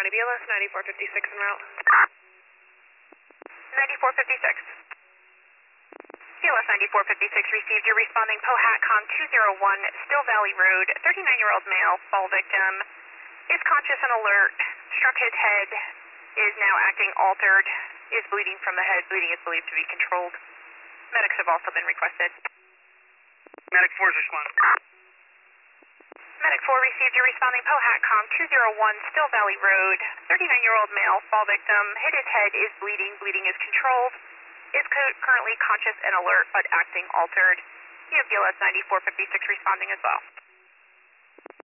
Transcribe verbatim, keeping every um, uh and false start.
County, B L S ninety-four fifty-six en route. ninety-four fifty-six. B L S ninety-four fifty-six received. You're responding POHATCOM two zero one, Still Valley Road, thirty-nine-year-old male, fall victim, is conscious and alert, struck his head, is now acting altered, is bleeding from the head. Bleeding is believed to be controlled. Medics have also been requested. Medic four is responding. Medic four received. You're responding POHATCOM two zero one, Still Valley Road, thirty-nine-year-old male, fall victim, hit his head, is bleeding. Bleeding is controlled, is co- currently conscious and alert but acting altered. You have B L S ninety-four fifty-six responding as well.